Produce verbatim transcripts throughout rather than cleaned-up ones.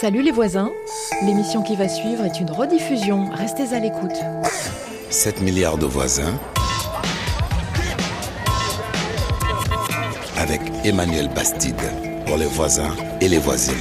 Salut les voisins, l'émission qui va suivre est une rediffusion, restez à l'écoute. sept milliards de voisins avec Emmanuel Bastide pour les voisins et les voisines.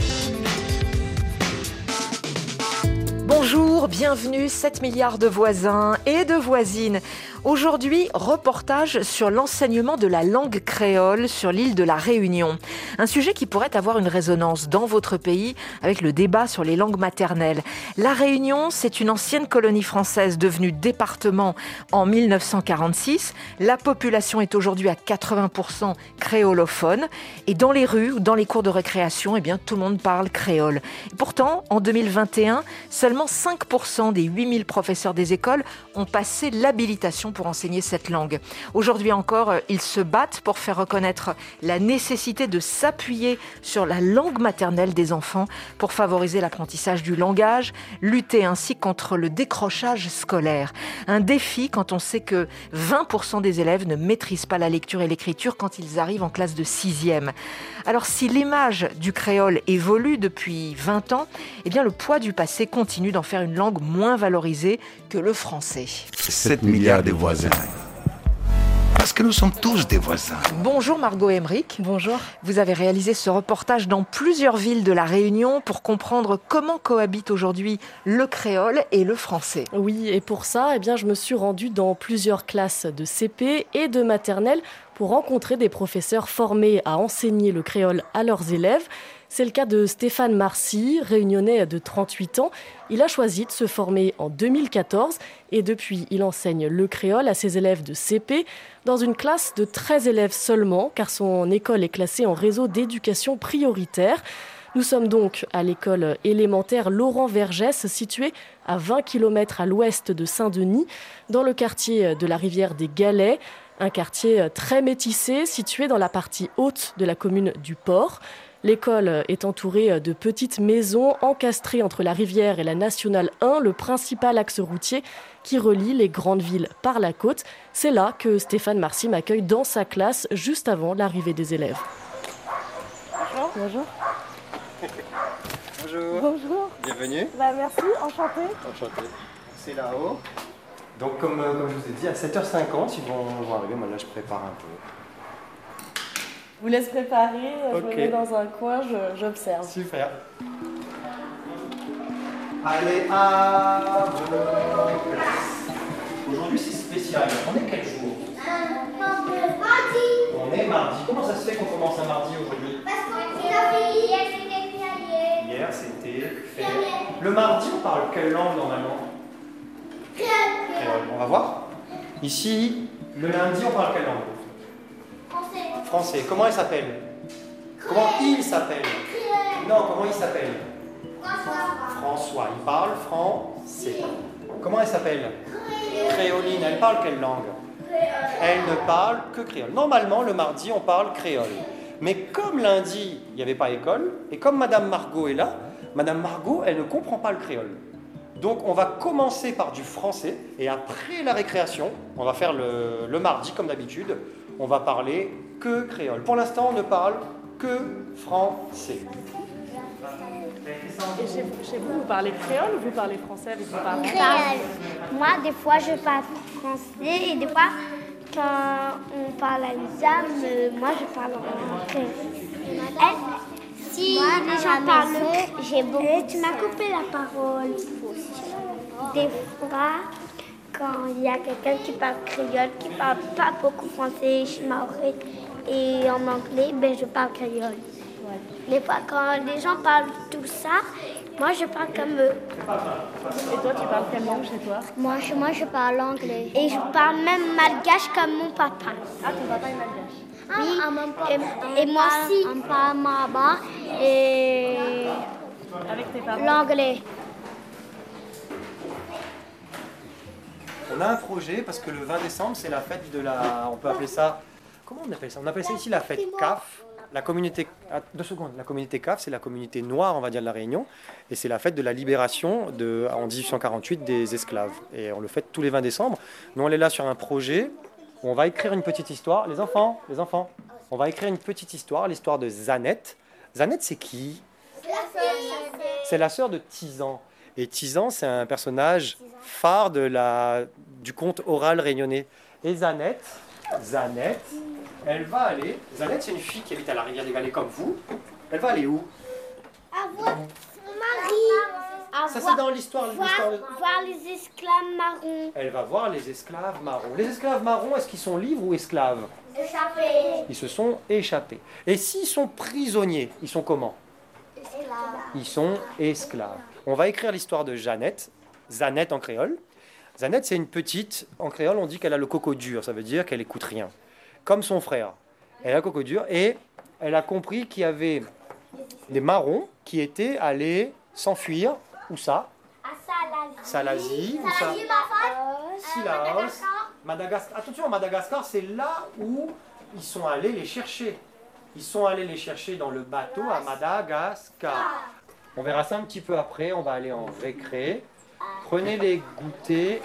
Bonjour, bienvenue, sept milliards de voisins et de voisines. Aujourd'hui, reportage sur l'enseignement de la langue créole sur l'île de la Réunion. Un sujet qui pourrait avoir une résonance dans votre pays avec le débat sur les langues maternelles. La Réunion, c'est une ancienne colonie française devenue département en mille neuf cent quarante-six. La population est aujourd'hui à quatre-vingts pour cent créolophone. Et dans les rues ou dans les cours de récréation, eh bien, tout le monde parle créole. Et pourtant, en deux mille vingt et un, seulement cinq pour cent des huit mille professeurs des écoles ont passé l'habilitation pour enseigner cette langue. Aujourd'hui encore, ils se battent pour faire reconnaître la nécessité de s'appuyer sur la langue maternelle des enfants pour favoriser l'apprentissage du langage, lutter ainsi contre le décrochage scolaire. Un défi quand on sait que vingt pour cent des élèves ne maîtrisent pas la lecture et l'écriture quand ils arrivent en classe de sixième. Alors si l'image du créole évolue depuis vingt ans, eh bien le poids du passé continue d'en faire une langue moins valorisée que le français. sept milliards de voisins. Parce que nous sommes tous des voisins. Bonjour Margot Emmerich. Bonjour. Vous avez réalisé ce reportage dans plusieurs villes de la Réunion pour comprendre comment cohabitent aujourd'hui le créole et le français. Oui, et pour ça, eh bien, je me suis rendue dans plusieurs classes de C P et de maternelle pour rencontrer des professeurs formés à enseigner le créole à leurs élèves. C'est le cas de Stéphane Marcy, réunionnais de trente-huit ans. Il a choisi de se former en deux mille quatorze et depuis, il enseigne le créole à ses élèves de C P dans une classe de treize élèves seulement, car son école est classée en réseau d'éducation prioritaire. Nous sommes donc à l'école élémentaire Laurent Vergès, située à vingt kilomètres à l'ouest de Saint-Denis, dans le quartier de la rivière des Galets, un quartier très métissé situé dans la partie haute de la commune du Port. L'école est entourée de petites maisons encastrées entre la rivière et la Nationale un, le principal axe routier qui relie les grandes villes par la côte. C'est là que Stéphane Marcy m'accueille dans sa classe juste avant l'arrivée des élèves. Bonjour. Bonjour. Bonjour. Bonjour. Bienvenue. Bah, merci, enchantée. Enchanté. C'est là-haut. Donc comme, euh, comme je vous ai dit, à sept heures cinquante, ils vont, vont arriver. Moi là, je prépare un peu. Je vous laisse préparer, je Ok. me mets dans un coin, je- j'observe. Super. Allez, à Aujourd'hui, c'est spécial. On est quel jour? On est mardi. Comment ça se fait qu'on commence un mardi aujourd'hui? Hier, c'était fait. Le mardi, on parle quelle langue normalement? Créole. On va voir. Ici, le lundi, on parle quelle langue? Français. Comment il s'appelle? Comment il s'appelle? Non, comment il s'appelle? François. Il parle français. Comment elle s'appelle? Créoline. Elle parle quelle langue? Elle ne parle que créole. Normalement, le mardi, on parle créole. Mais comme lundi, il n'y avait pas école, et comme Madame Margot est là, Madame Margot, elle ne comprend pas le créole. Donc, on va commencer par du français, et après la récréation, on va faire le, le mardi, comme d'habitude, on va parler que créole. Pour l'instant, on ne parle que français. Et chez, chez vous, vous parlez créole ou vous parlez français avec vos parents? Créole. Moi, des fois, je parle français et des fois, quand on parle à l'examen, euh, moi, je parle en créole. Et si Moi, les à gens la parlent, maison, j'ai beaucoup Eh, de tu m'as coupé la parole. Des fois, quand il y a quelqu'un qui parle créole, qui parle pas beaucoup français, maoré et en anglais, ben je parle créole. Des fois, quand les gens parlent tout ça, moi je parle comme eux. Et toi, tu parles quelle langue chez toi? Moi, je, moi, je parle anglais. Et je parle même malgache comme mon papa. Ah, ton papa est malgache. Oui, Ah, mon papa, et, et moi on aussi. parle- On parle maba et Avec tes parents? l'anglais. On a un projet parce que le vingt décembre, c'est la fête de la... On peut appeler ça... Comment on appelle ça? On appelle ça ici la fête C A F. La communauté... ah, deux secondes. La communauté C A F, c'est la communauté noire, on va dire, de la Réunion. Et c'est la fête de la libération de, en dix-huit cent quarante-huit des esclaves. Et on le fête tous les vingt décembre. Nous, on est là sur un projet où on va écrire une petite histoire. Les enfants, les enfants, on va écrire une petite histoire, l'histoire de Zanette. Zanette, c'est qui? C'est la sœur de Tizan. Et Tizan, c'est un personnage phare de la, du conte oral réunionnais. Et Zanette, Zanette, elle va aller... Zanette, c'est une fille qui habite à la rivière des Galets comme vous. Elle va aller où? À voir son mari. Ça, c'est dans l'histoire. Voir, l'histoire de... voir les esclaves marrons. Elle va voir les esclaves marrons. Les esclaves marrons, est-ce qu'ils sont libres ou esclaves? Échappés. Ils se sont échappés. Et s'ils sont prisonniers, ils sont comment? Esclaves. Ils sont esclaves. On va écrire l'histoire de Jeannette, Zanette en créole. Zanette, c'est une petite, en créole, on dit qu'elle a le coco dur, ça veut dire qu'elle écoute rien. Comme son frère. Elle a le coco dur et elle a compris qu'il y avait des marrons qui étaient allés s'enfuir. Où ça? À Salazie. Salazie. Où ça? Silaos. Madagascar. Madagascar. Attention, Madagascar, c'est là où ils sont allés les chercher. Ils sont allés les chercher dans le bateau à Madagascar. On verra ça un petit peu après, on va aller en récré. Prenez les goûters.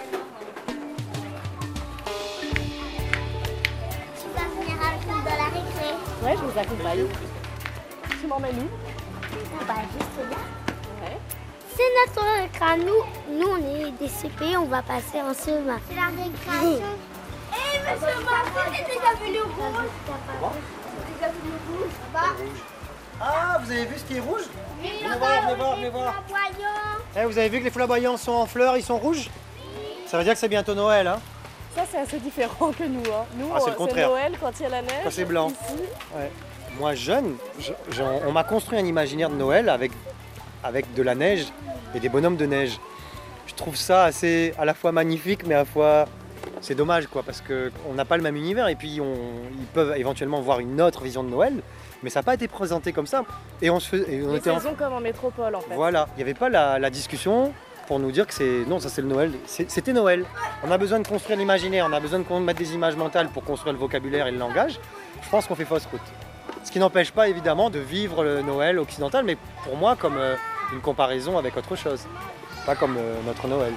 Tu vas venir avec nous dans la récré. Ouais, je vous accompagne. Tu m'emmènes où? On va juste là. Ouais. C'est notre écran. Nous, nous, on est des C P, on va passer en C E un. C'est la récréation. Eh, monsieur Martin, t'es déjà venu rouge. T'es déjà venu rouge. Là-bas. Ah, vous avez vu ce qui est rouge? Oui, Venez voir, venez voir, venez voir. Eh, vous avez vu que les flamboyants sont en fleurs, ils sont rouges? Ça veut dire que c'est bientôt Noël, hein? Ça, c'est assez différent que nous. Hein. Nous, Ah, c'est le euh, contraire. Noël quand il y a la neige. Quand c'est blanc. Ici, Ouais. Moi, jeune, je- je- on m'a construit un imaginaire de Noël avec, avec de la neige et des bonhommes de neige. Je trouve ça assez, à la fois magnifique, mais à la fois, c'est dommage, quoi, parce qu'on n'a pas le même univers et puis on, ils peuvent éventuellement voir une autre vision de Noël, mais ça n'a pas été présenté comme ça. Et on se fait, et on les était en- saisons comme en métropole, en fait. Voilà, il n'y avait pas la, la discussion pour nous dire que c'est non, ça c'est le Noël. C'est- C'était Noël. On a besoin de construire l'imaginaire, on a besoin de mettre des images mentales pour construire le vocabulaire et le langage. Je pense qu'on fait fausse route. Ce qui n'empêche pas évidemment de vivre le Noël occidental, mais pour moi comme euh, une comparaison avec autre chose, pas comme euh, notre Noël.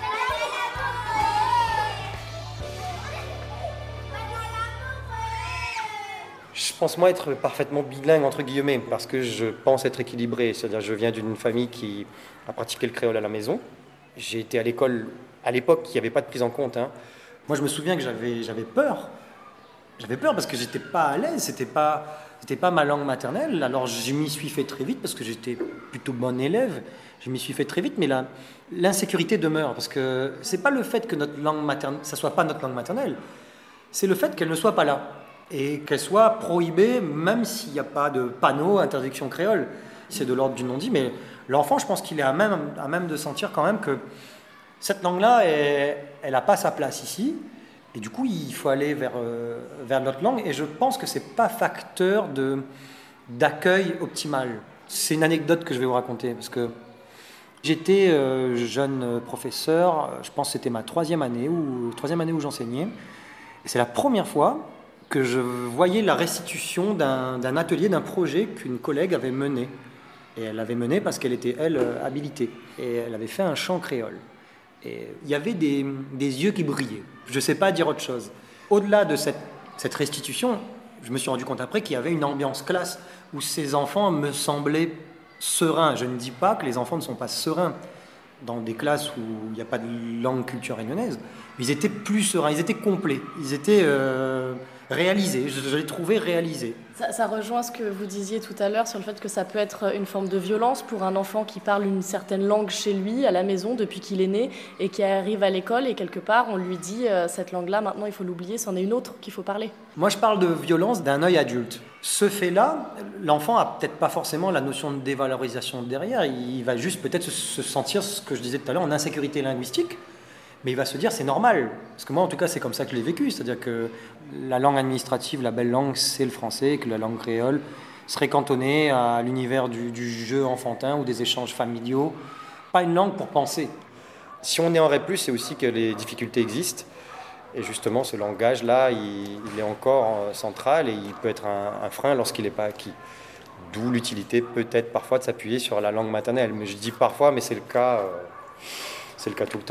Je pense moi être parfaitement bilingue entre guillemets parce que je pense être équilibré, c'est-à-dire je viens d'une famille qui a pratiqué le créole à la maison. J'ai été à l'école à l'époque, il n'y avait pas de prise en compte, hein. Moi je me souviens que j'avais j'avais peur. J'avais peur parce que j'étais pas à l'aise, c'était pas c'était pas ma langue maternelle. Alors je m'y suis fait très vite parce que j'étais plutôt bon élève. Je m'y suis fait très vite, mais la, l'insécurité demeure parce que c'est pas le fait que notre langue maternelle, ça soit pas notre langue maternelle, c'est le fait qu'elle ne soit pas là et qu'elle soit prohibée, même s'il n'y a pas de panneau interdiction créole. C'est de l'ordre du non-dit, mais l'enfant, je pense qu'il est à même, à même de sentir quand même que cette langue-là, elle n'a pas sa place ici. Et du coup, il faut aller vers, euh, vers notre langue. Et je pense que ce n'est pas facteur de, d'accueil optimal. C'est une anecdote que je vais vous raconter. Parce que j'étais euh, jeune professeur, je pense que c'était ma troisième année, ou, troisième année où j'enseignais. Et c'est la première fois que je voyais la restitution d'un, d'un atelier, d'un projet qu'une collègue avait mené. Et elle l'avait mené parce qu'elle était, elle, habilitée. Et elle avait fait un chant créole. Et il y avait des, des yeux qui brillaient. Je ne sais pas dire autre chose. Au-delà de cette, cette restitution, je me suis rendu compte après qu'il y avait une ambiance classe où ces enfants me semblaient sereins. Je ne dis pas que les enfants ne sont pas sereins dans des classes où il n'y a pas de langue culture réunionnaise. Ils étaient plus sereins, ils étaient complets, ils étaient euh, réalisés. Je, je les trouvais réalisés. Ça, ça rejoint ce que vous disiez tout à l'heure sur le fait que ça peut être une forme de violence pour un enfant qui parle une certaine langue chez lui, à la maison, depuis qu'il est né, et qui arrive à l'école, et quelque part, on lui dit euh, cette langue-là, maintenant, il faut l'oublier, c'en est une autre qu'il faut parler. Moi, je parle de violence d'un œil adulte. Ce fait-là, l'enfant a peut-être pas forcément la notion de dévalorisation derrière. Il va juste peut-être se, se sentir, ce que je disais tout à l'heure, en insécurité linguistique. Mais il va se dire, c'est normal. Parce que moi, en tout cas, c'est comme ça que je l'ai vécu. C'est-à-dire que la langue administrative, la belle langue, c'est le français, et que la langue créole serait cantonnée à l'univers du, du jeu enfantin ou des échanges familiaux. Pas une langue pour penser. Si on est en REP plus, c'est aussi que les difficultés existent. Et justement, ce langage-là, il, il est encore central et il peut être un, un frein lorsqu'il n'est pas acquis. D'où l'utilité peut-être parfois de s'appuyer sur la langue maternelle. Mais je dis parfois, mais c'est le cas, euh, c'est le cas tout le temps.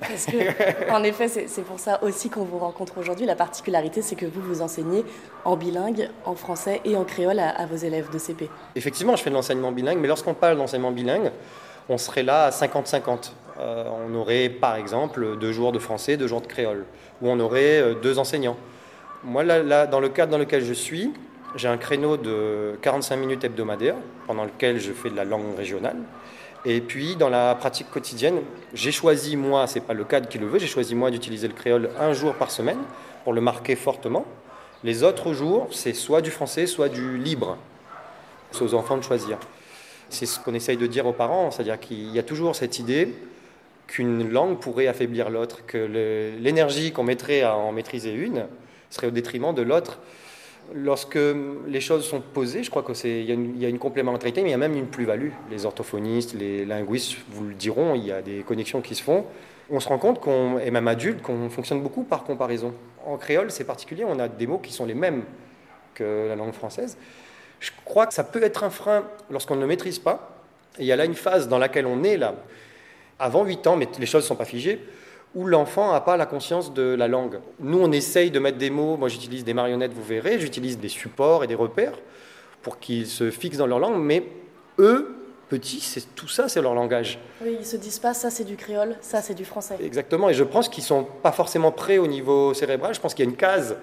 Parce que, en effet, c'est, c'est pour ça aussi qu'on vous rencontre aujourd'hui. La particularité, c'est que vous, vous enseignez en bilingue, en français et en créole à, à vos élèves de C P. Effectivement, je fais de l'enseignement bilingue, mais lorsqu'on parle d'enseignement bilingue, on serait là à cinquante cinquante. Euh, on aurait, par exemple, deux jours de français, deux jours de créole, ou on aurait euh, deux enseignants. Moi, là, là, dans le cadre dans lequel je suis, j'ai un créneau de quarante-cinq minutes hebdomadaires, pendant lequel je fais de la langue régionale. Et puis, dans la pratique quotidienne, j'ai choisi, moi, ce n'est pas le cadre qui le veut, j'ai choisi, moi, d'utiliser le créole un jour par semaine, pour le marquer fortement. Les autres jours, c'est soit du français, soit du libre. C'est aux enfants de choisir. C'est ce qu'on essaye de dire aux parents, c'est-à-dire qu'il y a toujours cette idée qu'une langue pourrait affaiblir l'autre, que le, l'énergie qu'on mettrait à en maîtriser une serait au détriment de l'autre. Lorsque les choses sont posées, je crois qu'il y, y a une complémentarité, mais il y a même une plus-value. Les orthophonistes, les linguistes vous le diront, il y a des connexions qui se font. On se rend compte, qu'on, et même adulte, qu'on fonctionne beaucoup par comparaison. En créole, c'est particulier, on a des mots qui sont les mêmes que la langue française. Je crois que ça peut être un frein lorsqu'on ne le maîtrise pas. Et il y a là une phase dans laquelle on est, là, avant huit ans, mais les choses ne sont pas figées, où l'enfant n'a pas la conscience de la langue. Nous, on essaye de mettre des mots, moi j'utilise des marionnettes, vous verrez, j'utilise des supports et des repères pour qu'ils se fixent dans leur langue, mais eux, petits, c'est, tout ça, c'est leur langage. Oui, ils ne se disent pas, ça c'est du créole, ça c'est du français. Exactement, et je pense qu'ils ne sont pas forcément prêts au niveau cérébral, je pense qu'il y a une case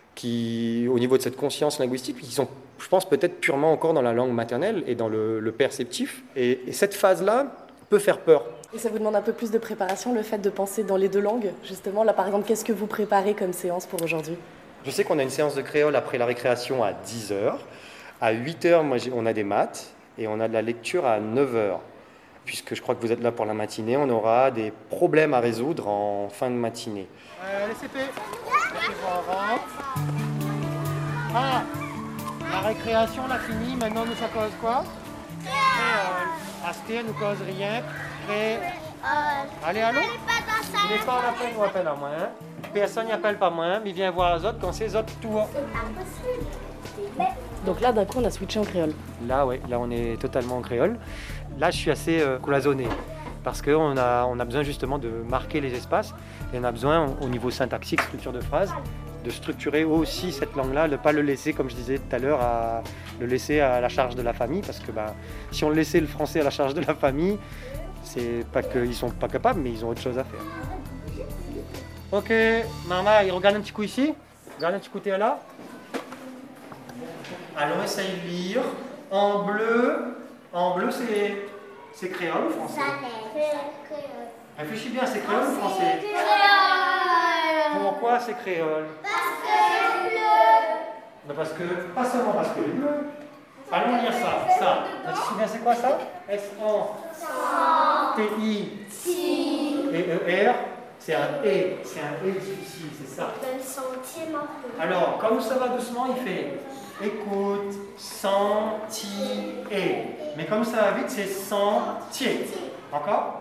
qui, au niveau de cette conscience linguistique, qui sont, je pense, peut-être purement encore dans la langue maternelle et dans le, le perceptif, et, et cette phase-là peut faire peur. Et ça vous demande un peu plus de préparation, le fait de penser dans les deux langues, justement. Là, par exemple, qu'est-ce que vous préparez comme séance pour aujourd'hui ? Je sais qu'on a une séance de créole après la récréation à dix heures. À huit heures, moi, on a des maths et on a de la lecture à neuf heures. Puisque je crois que vous êtes là pour la matinée, on aura des problèmes à résoudre en fin de matinée. Euh, les C P, ah, la récréation, l'a fini, maintenant nous ça cause quoi ? Créole. Asté, nous cause rien. Créole. Allez, allô ? Il n'est pas en appel ou appel à moi. Hein? Personne n'appelle pas moi, mais il vient voir les autres quand c'est les autres tours. Donc là, d'un coup, on a switché en créole. Là, oui, là, on est totalement en créole. Là, je suis assez euh, cloisonné parce qu'on a, on a besoin justement de marquer les espaces et on a besoin, au niveau syntaxique, structure de phrase, de structurer aussi cette langue-là, de ne pas le laisser, comme je disais tout à l'heure, à le laisser à la charge de la famille, parce que bah, si on laissait le français à la charge de la famille, c'est pas qu'ils ne sont pas capables, mais ils ont autre chose à faire. Ok, maman, regarde un petit coup ici. Regarde un petit coup, t'es là. Allons, essaye de lire. En bleu, en bleu c'est, c'est créole ou français ? Réfléchis bien, c'est créole ou français ? Pourquoi c'est créole ? Parce que c'est bleu. Ben parce que, pas seulement parce que c'est bleu. Allons lire ça, ça. Tu te souviens c'est quoi ça ? S N T I et E R, c'est un E, c'est un E difficile, c'est ça. Alors, comme ça va doucement, il fait écoute, senti, et. Mais comme ça va vite, c'est sentier. Encore ?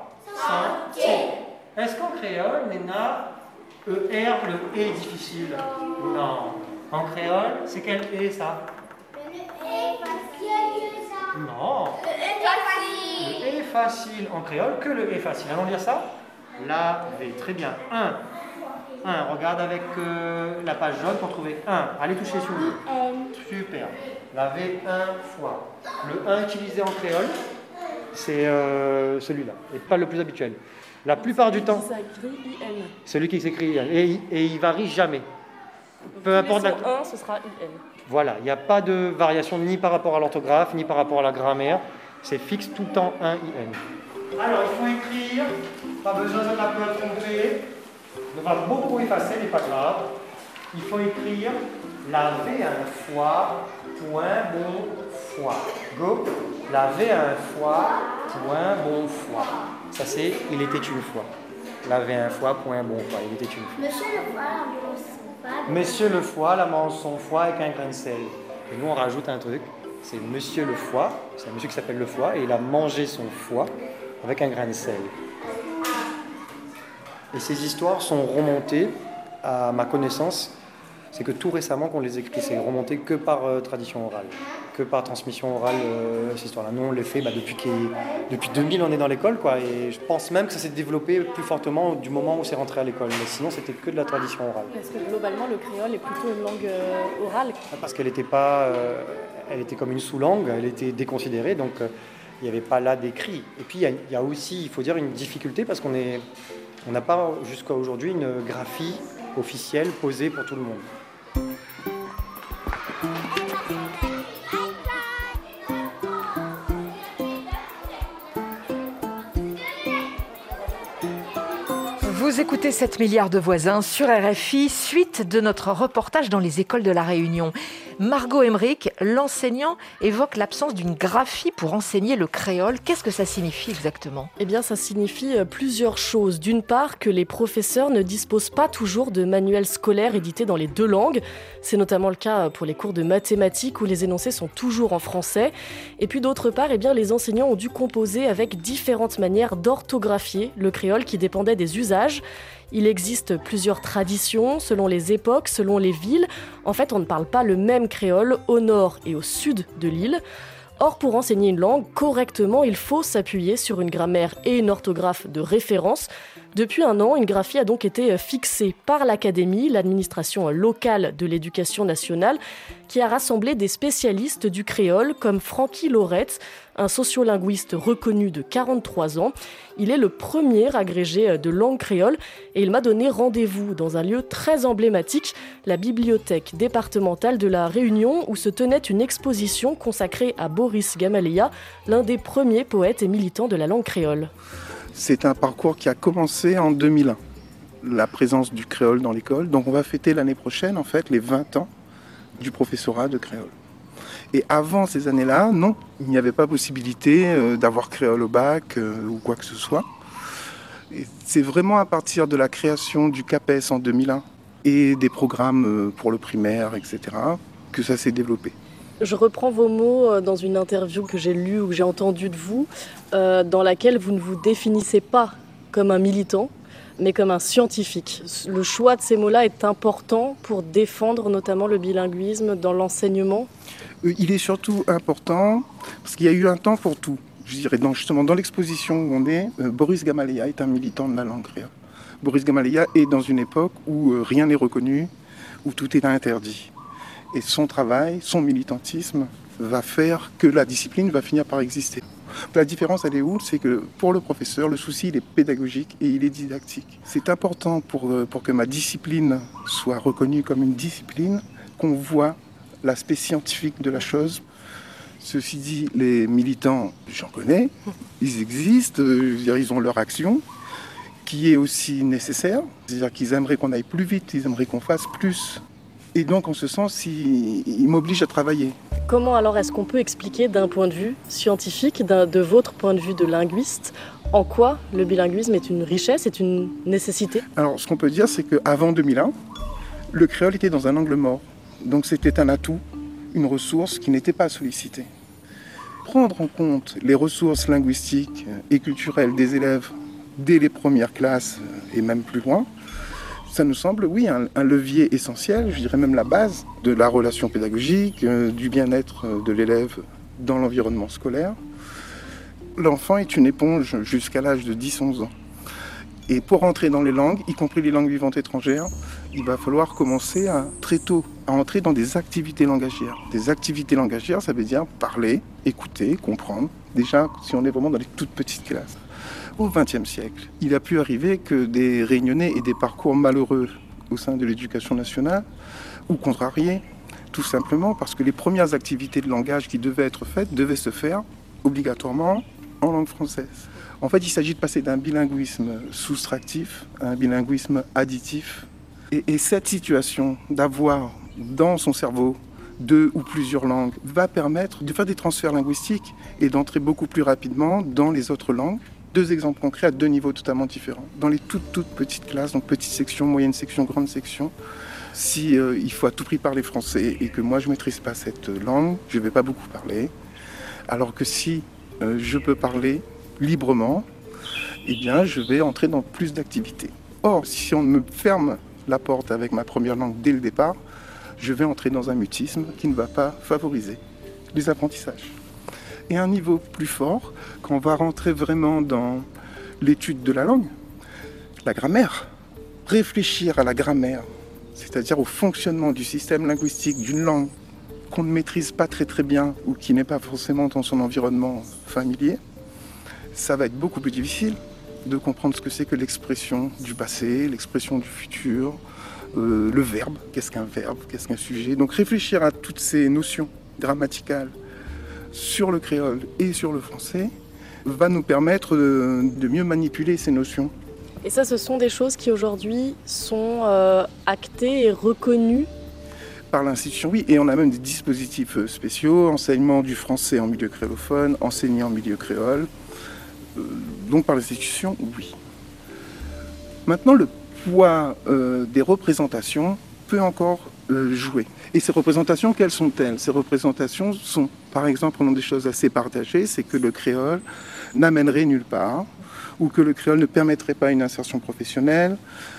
Sentier. Est-ce qu'en créole, Néna, E R, le E difficile ? Non. En créole, c'est quel E ça ? Non. Le E facile en créole, que le E facile. Allons lire ça. Laver, très bien. un. un. Regarde avec euh, la page jaune pour trouver un. Allez toucher sur le. Super. Laver un fois. Le un utilisé en créole, c'est euh, celui-là, et pas le plus habituel. La plupart du temps, celui qui s'écrit I N. Et, et il varie jamais. Peu importe la. un, ce sera I N. Voilà, il n'y a pas de variation ni par rapport à l'orthographe, ni par rapport à la grammaire. C'est fixe tout le temps un I N. Alors, il faut écrire. Pas besoin de la peu tromper. On va beaucoup effacer, mais pas grave. Il faut écrire laver un foie, point bon foie. Go. Laver un foie, point bon foie. Ça c'est il était une fois. Laver un foie, point bon foie. Il était une fois. Monsieur le foie, la mange son foie. Monsieur le foie, la mange son foie avec un grain de sel. Et nous on rajoute un truc. C'est monsieur le foie. C'est un monsieur qui s'appelle le foie et il a mangé son foie avec un grain de sel. Et ces histoires sont remontées, à ma connaissance, c'est que tout récemment qu'on les écrit, c'est remonté que par euh, tradition orale. que par transmission orale, euh, cette histoire-là. Nous, on le fait bah, depuis, depuis deux mille, on est dans l'école, quoi, et je pense même que ça s'est développé plus fortement du moment où c'est rentré à l'école. Mais sinon, c'était que de la tradition orale. Parce que globalement, le créole est plutôt une langue euh, orale. Parce qu'elle était pas, euh, elle était comme une sous-langue, elle était déconsidérée, donc euh, il n'y avait pas là d'écrit. Et puis, il y, y a aussi, il faut dire, une difficulté parce qu'on est, on n'a pas jusqu'à aujourd'hui une graphie officielle posée pour tout le monde. Vous écoutez sept milliards de voisins sur R F I, suite de notre reportage dans les écoles de la Réunion. Margot Emmerich, l'enseignant, évoque l'absence d'une graphie pour enseigner le créole. Qu'est-ce que ça signifie exactement ? Eh bien, ça signifie plusieurs choses. D'une part, que les professeurs ne disposent pas toujours de manuels scolaires édités dans les deux langues. C'est notamment le cas pour les cours de mathématiques où les énoncés sont toujours en français. Et puis d'autre part, eh bien, les enseignants ont dû composer avec différentes manières d'orthographier le créole qui dépendait des usages. Il existe plusieurs traditions selon les époques, selon les villes. En fait, on ne parle pas le même créole au nord et au sud de l'île. Or, pour enseigner une langue correctement, il faut s'appuyer sur une grammaire et une orthographe de référence. Depuis un an, une graphie a donc été fixée par l'Académie, l'administration locale de l'éducation nationale, qui a rassemblé des spécialistes du créole comme Francky Lorette, un sociolinguiste reconnu de quarante-trois ans. Il est le premier agrégé de langue créole et il m'a donné rendez-vous dans un lieu très emblématique, la bibliothèque départementale de la Réunion, où se tenait une exposition consacrée à Boris Gamaleya, l'un des premiers poètes et militants de la langue créole. C'est un parcours qui a commencé en deux mille un, la présence du créole dans l'école. Donc on va fêter l'année prochaine, en fait, les vingt ans du professorat de créole. Et avant ces années-là, non, il n'y avait pas possibilité euh, d'avoir créole au bac euh, ou quoi que ce soit. Et c'est vraiment à partir de la création du CAPES en deux mille un et des programmes euh, pour le primaire, et cetera, que ça s'est développé. Je reprends vos mots dans une interview que j'ai lue ou que j'ai entendue de vous, euh, dans laquelle vous ne vous définissez pas comme un militant, mais comme un scientifique. Le choix de ces mots-là est important pour défendre notamment le bilinguisme dans l'enseignement. Il est surtout important parce qu'il y a eu un temps pour tout. Je dirais, dans, justement, dans l'exposition où on est, euh, Boris Gamaleya est un militant de la langue créole. Boris Gamaleya est dans une époque où euh, rien n'est reconnu, où tout est interdit. Et son travail, son militantisme va faire que la discipline va finir par exister. La différence, elle est où ? C'est que pour le professeur, le souci, il est pédagogique et il est didactique. C'est important pour, pour que ma discipline soit reconnue comme une discipline, qu'on voit l'aspect scientifique de la chose. Ceci dit, les militants, j'en connais, ils existent, je veux dire, ils ont leur action, qui est aussi nécessaire. C'est-à-dire qu'ils aimeraient qu'on aille plus vite, ils aimeraient qu'on fasse plus. Et donc, en ce sens, il, il m'oblige à travailler. Comment alors est-ce qu'on peut expliquer d'un point de vue scientifique, d'un, de votre point de vue de linguiste, en quoi le bilinguisme est une richesse, est une nécessité ? Alors, ce qu'on peut dire, c'est qu'avant deux mille un, le créole était dans un angle mort. Donc, c'était un atout, une ressource qui n'était pas sollicitée. Prendre en compte les ressources linguistiques et culturelles des élèves dès les premières classes et même plus loin, ça nous semble, oui, un, un levier essentiel, je dirais même la base de la relation pédagogique, euh, du bien-être de l'élève dans l'environnement scolaire. L'enfant est une éponge jusqu'à l'âge de dix à onze ans. Et pour entrer dans les langues, y compris les langues vivantes étrangères, il va falloir commencer à, très tôt à entrer dans des activités langagières. Des activités langagières, ça veut dire parler, écouter, comprendre. Déjà, si on est vraiment dans les toutes petites classes. Au vingtième siècle, il a pu arriver que des Réunionnais aient des parcours malheureux au sein de l'éducation nationale, ou contrariés, tout simplement parce que les premières activités de langage qui devaient être faites devaient se faire obligatoirement en langue française. En fait, il s'agit de passer d'un bilinguisme soustractif à un bilinguisme additif. Et, et cette situation d'avoir dans son cerveau deux ou plusieurs langues va permettre de faire des transferts linguistiques et d'entrer beaucoup plus rapidement dans les autres langues. Deux exemples concrets à deux niveaux totalement différents. Dans les toutes, toutes petites classes, donc petites sections, moyennes sections, grandes sections, si euh, il faut à tout prix parler français et que moi je ne maîtrise pas cette langue, je ne vais pas beaucoup parler. Alors que si euh, je peux parler librement, eh bien je vais entrer dans plus d'activités. Or, si on me ferme la porte avec ma première langue dès le départ, je vais entrer dans un mutisme qui ne va pas favoriser des apprentissages. Et à un niveau plus fort, quand on va rentrer vraiment dans l'étude de la langue, la grammaire, réfléchir à la grammaire, c'est-à-dire au fonctionnement du système linguistique d'une langue qu'on ne maîtrise pas très très bien ou qui n'est pas forcément dans son environnement familier, ça va être beaucoup plus difficile de comprendre ce que c'est que l'expression du passé, l'expression du futur, euh, le verbe, qu'est-ce qu'un verbe, qu'est-ce qu'un sujet. Donc réfléchir à toutes ces notions grammaticales sur le créole et sur le français va nous permettre de, de mieux manipuler ces notions. Et ça, ce sont des choses qui aujourd'hui sont euh, actées et reconnues par l'institution, oui. Et on a même des dispositifs spéciaux, enseignement du français en milieu créolophone, enseigné en milieu créole. Euh, donc par l'institution, oui. Maintenant, le poids euh, des représentations peut encore euh, jouer. Et ces représentations, quelles sont-elles? Ces représentations sont, par exemple, prenons des choses assez partagées, c'est que le créole n'amènerait nulle part, ou que le créole ne permettrait pas une insertion professionnelle.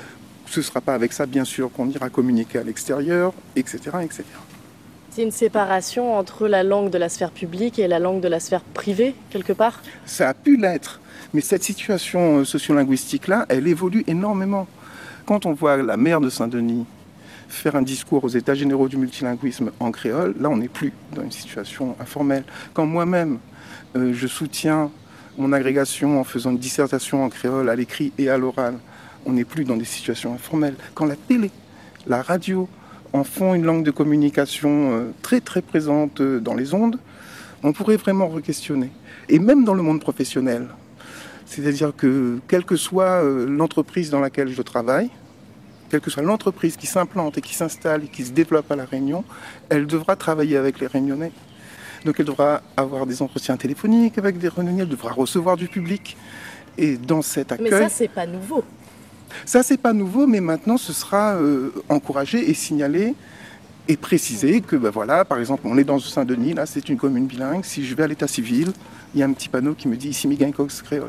Ce ne sera pas avec ça, bien sûr, qu'on ira communiquer à l'extérieur, et cetera, et cetera. C'est une séparation entre la langue de la sphère publique et la langue de la sphère privée, quelque part? Ça a pu l'être, mais cette situation sociolinguistique-là, elle évolue énormément. Quand on voit la maire de Saint-Denis faire un discours aux États généraux du multilinguisme en créole, là, on n'est plus dans une situation informelle. Quand moi-même, euh, je soutiens mon agrégation en faisant une dissertation en créole à l'écrit et à l'oral, on n'est plus dans des situations informelles. Quand la télé, la radio en font une langue de communication très très présente dans les ondes, on pourrait vraiment re-questionner. Et même dans le monde professionnel. C'est-à-dire que quelle que soit l'entreprise dans laquelle je travaille, quelle que soit l'entreprise qui s'implante et qui s'installe et qui se développe à La Réunion, elle devra travailler avec les Réunionnais. Donc elle devra avoir des entretiens téléphoniques avec des Réunionnais, elle devra recevoir du public. Et dans cet accueil... Mais ça, c'est pas nouveau. Ça, c'est pas nouveau, mais maintenant, ce sera euh, encouragé et signalé et précisé que, ben voilà, par exemple, on est dans Saint-Denis, là, c'est une commune bilingue. Si je vais à l'état civil, il y a un petit panneau qui me dit ici Migaincox créole.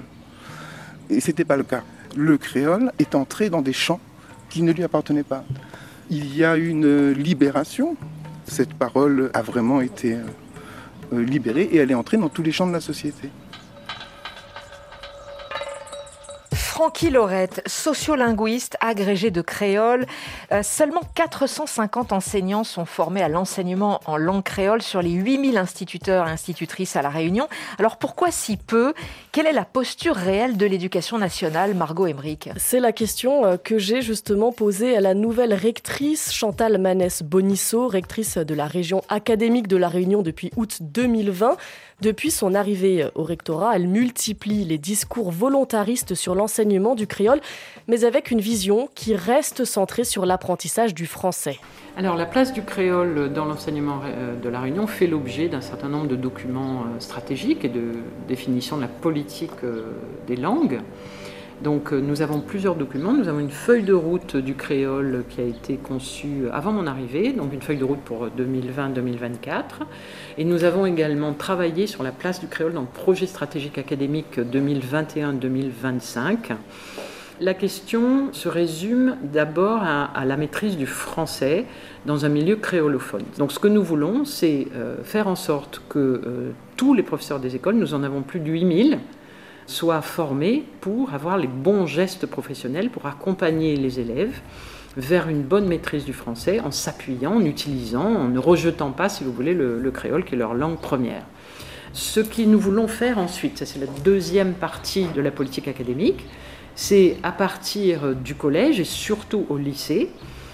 Et c'était pas le cas. Le créole est entré dans des champs qui ne lui appartenaient pas. Il y a une libération. Cette parole a vraiment été euh, libérée et elle est entrée dans tous les champs de la société. Francky Laurette, sociolinguiste, agrégé de créole. Euh, seulement quatre cent cinquante enseignants sont formés à l'enseignement en langue créole sur les huit mille instituteurs et institutrices à La Réunion. Alors pourquoi si peu? Quelle est la posture réelle de l'éducation nationale, Margot Emmerich? C'est la question que j'ai justement posée à la nouvelle rectrice Chantal Manès-Bonisso, rectrice de la région académique de La Réunion depuis août deux mille vingt. Depuis son arrivée au rectorat, elle multiplie les discours volontaristes sur l'enseignement du créole, mais avec une vision qui reste centrée sur l'apprentissage du français. Alors, la place du créole dans l'enseignement de La Réunion fait l'objet d'un certain nombre de documents stratégiques et de définition de la politique des langues. Donc nous avons plusieurs documents, nous avons une feuille de route du créole qui a été conçue avant mon arrivée, donc une feuille de route pour deux mille vingt deux mille vingt-quatre, et nous avons également travaillé sur la place du créole dans le projet stratégique académique deux mille vingt et un deux mille vingt-cinq. La question se résume d'abord à, à la maîtrise du français dans un milieu créolophone. Donc ce que nous voulons, c'est euh, faire en sorte que euh, tous les professeurs des écoles, nous en avons plus de huit mille, soient formés pour avoir les bons gestes professionnels, pour accompagner les élèves vers une bonne maîtrise du français en s'appuyant, en utilisant, en ne rejetant pas, si vous voulez, le, le créole qui est leur langue première. Ce que nous voulons faire ensuite, ça c'est la deuxième partie de la politique académique, c'est à partir du collège et surtout au lycée,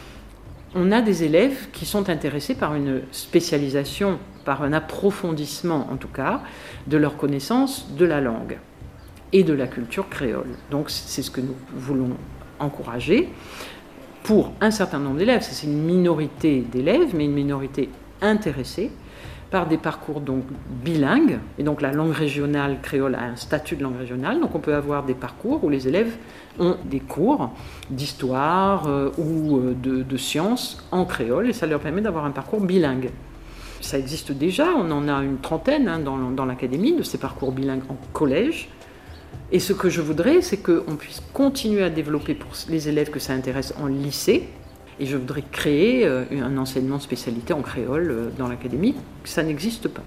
on a des élèves qui sont intéressés par une spécialisation, par un approfondissement en tout cas, de leur connaissance de la langue et de la culture créole. Donc c'est ce que nous voulons encourager pour un certain nombre d'élèves. C'est une minorité d'élèves, mais une minorité intéressée par des parcours donc bilingues. Et donc la langue régionale créole a un statut de langue régionale. Donc on peut avoir des parcours où les élèves ont des cours d'histoire euh, ou euh, de, de sciences en créole et ça leur permet d'avoir un parcours bilingue. Ça existe déjà, on en a une trentaine hein, dans, dans l'académie de ces parcours bilingues en collège. Et ce que je voudrais, c'est qu'on puisse continuer à développer pour les élèves que ça intéresse en lycée. Et je voudrais créer un enseignement de spécialité en créole dans l'académie. Ça n'existe pas.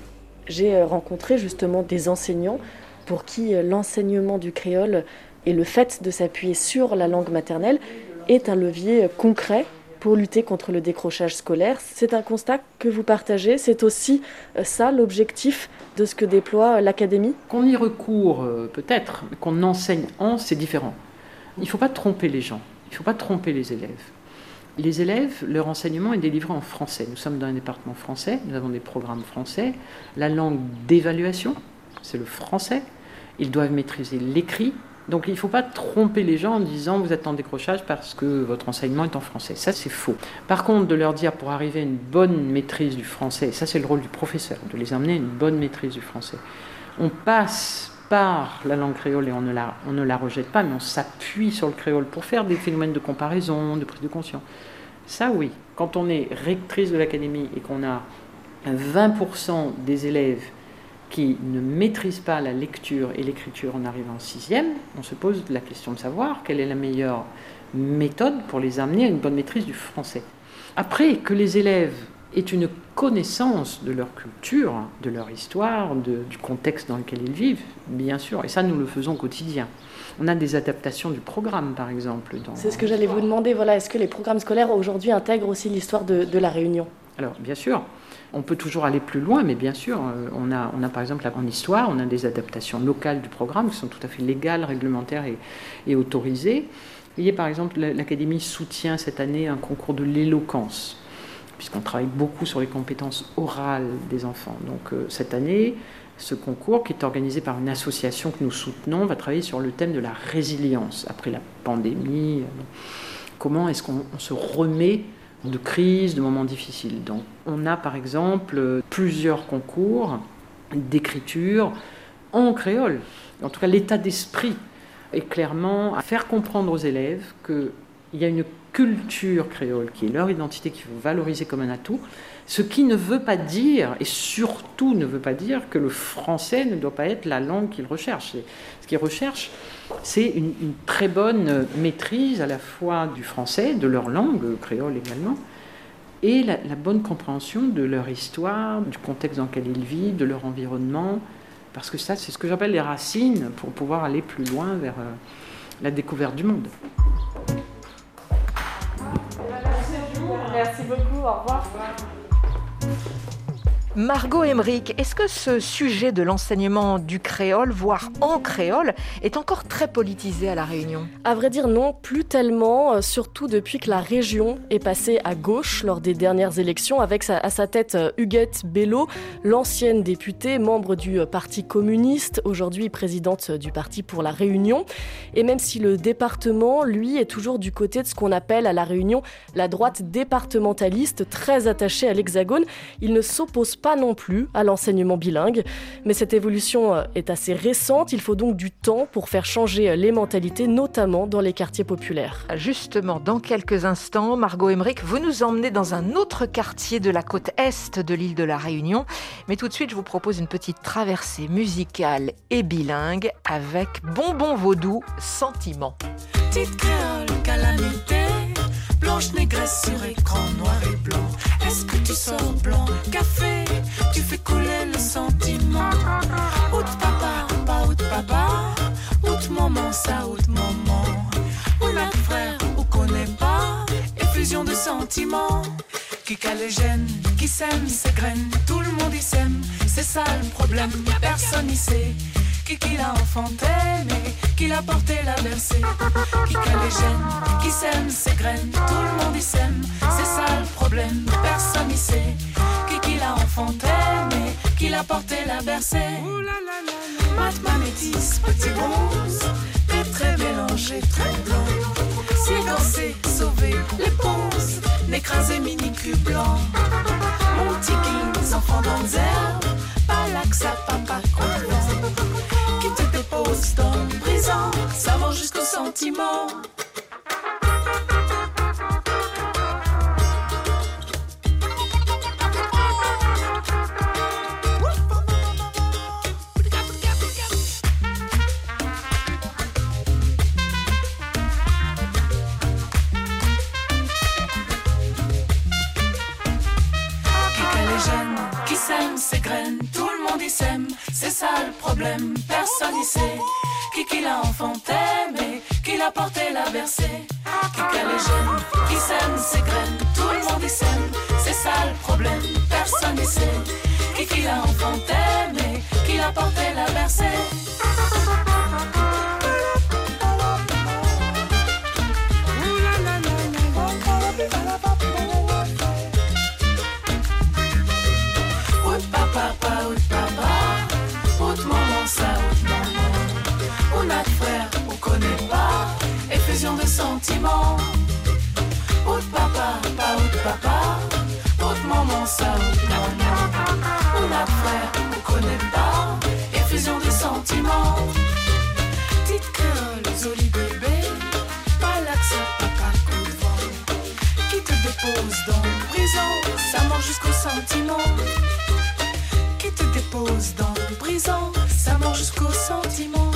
J'ai rencontré justement des enseignants pour qui l'enseignement du créole et le fait de s'appuyer sur la langue maternelle est un levier concret pour lutter contre le décrochage scolaire. C'est un constat que vous partagez, c'est aussi ça l'objectif de ce que déploie l'Académie ? Qu'on y recourt peut-être, qu'on enseigne en, c'est différent. Il ne faut pas tromper les gens, il ne faut pas tromper les élèves. Les élèves, leur enseignement est délivré en français. Nous sommes dans un département français, nous avons des programmes français. La langue d'évaluation, c'est le français. Ils doivent maîtriser l'écrit. Donc il ne faut pas tromper les gens en disant vous êtes en décrochage parce que votre enseignement est en français. Ça, c'est faux. Par contre, de leur dire pour arriver à une bonne maîtrise du français, ça c'est le rôle du professeur, de les amener à une bonne maîtrise du français. On passe par la langue créole et on ne la, on ne la rejette pas, mais on s'appuie sur le créole pour faire des phénomènes de comparaison, de prise de conscience. Ça oui, quand on est rectrice de l'académie et qu'on a vingt pour cent des élèves qui ne maîtrisent pas la lecture et l'écriture en arrivant en sixième, on se pose la question de savoir quelle est la meilleure méthode pour les amener à une bonne maîtrise du français. Après, que les élèves aient une connaissance de leur culture, de leur histoire, de, du contexte dans lequel ils vivent, bien sûr, et ça nous le faisons au quotidien. On a des adaptations du programme, par exemple. Dans... C'est ce que j'allais vous demander, voilà, est-ce que les programmes scolaires aujourd'hui intègrent aussi l'histoire de, de la Réunion ? Alors, bien sûr. On peut toujours aller plus loin, mais bien sûr, on a, on a par exemple en histoire, on a des adaptations locales du programme qui sont tout à fait légales, réglementaires et, et autorisées. Vous voyez, par exemple, l'Académie soutient cette année un concours de l'éloquence, puisqu'on travaille beaucoup sur les compétences orales des enfants. Donc euh, cette année, ce concours, qui est organisé par une association que nous soutenons, va travailler sur le thème de la résilience. Après la pandémie, euh, comment est-ce qu'on on se remet de crise, de moments difficiles. Donc, on a par exemple plusieurs concours d'écriture en créole. En tout cas, l'état d'esprit est clairement à faire comprendre aux élèves qu'il y a une culture créole qui est leur identité, qu'il faut valoriser comme un atout, ce qui ne veut pas dire, et surtout ne veut pas dire, que le français ne doit pas être la langue qu'ils recherchent. Ce qu'ils recherchent, c'est une, une très bonne maîtrise à la fois du français, de leur langue, créole également, et la, la bonne compréhension de leur histoire, du contexte dans lequel ils vivent, de leur environnement, parce que ça, c'est ce que j'appelle les racines pour pouvoir aller plus loin vers euh, la découverte du monde. Merci beaucoup, au revoir. Margot Emmerich, est-ce que ce sujet de l'enseignement du créole, voire en créole, est encore très politisé à La Réunion ? À vrai dire, non, plus tellement, surtout depuis que la région est passée à gauche lors des dernières élections, avec sa, à sa tête Huguette Bello, l'ancienne députée, membre du Parti communiste, aujourd'hui présidente du Parti pour la Réunion. Et même si le département, lui, est toujours du côté de ce qu'on appelle à La Réunion la droite départementaliste, très attachée à l'Hexagone, il ne s'oppose pas pas non plus à l'enseignement bilingue. Mais cette évolution est assez récente. Il faut donc du temps pour faire changer les mentalités, notamment dans les quartiers populaires. Justement, dans quelques instants, Margot Emmerich, vous nous emmenez dans un autre quartier de la côte est de l'île de la Réunion. Mais tout de suite, je vous propose une petite traversée musicale et bilingue avec Bonbon Vaudou, Sentiment. Petite créole, calamité, blanche négresse sur écran noir et blanc. Est-ce que tu sors blanc? Café, tu fais couler le sentiment. Out papa, pas out papa, out maman, ça out maman. Ou la frère, ou connaît pas, effusion de sentiments. Qui cale les gènes, qui sème ses graines, tout le monde y sème, c'est ça le problème, personne y sait. Qui qui l'a enfanté, mais qui l'a porté, l'a bercé. Qui cale les gènes, qui sème ses graines, tout le monde y sème, c'est ça le problème, personne y sait. Qui qui l'a enfanté, mais qui l'a porté, l'a bercé. Mat ma métisse, petit bronze, t'es très mélangé, très blanc. Séquencé, sauvé, les ponces, n'écrasé, mini cul blanc. Mon petit kings, enfant dans les herbes, pas l'axe à papa content. Qui te dépose dans le brisant, savant jusqu'au sentiment. Qui y s'aime, c'est ça le problème, personne y sait. Qui qui l'a enfanté, mais qui l'a porté, l'a bercé. Qui qu'elle est jeune, qui sème ses graines, tout le monde y s'aime, c'est ça le problème, personne y sait. Qui qui l'a enfanté, mais qui l'a porté, l'a bercé. Out papa, out papa, out maman, ça, out maman. On a de frères, on connaît pas, effusion de sentiments. Out papa, pas out papa, out maman, ça, out maman. On a de frères, on connaît pas, effusion de sentiments. Petite créole, joli bébé, pas l'accès, papa, coup de vent. Qui te dépose dans le prison, ça mange jusqu'au sentiment. Qui te dépose dans le brisant, ça monte jusqu'au sentiment.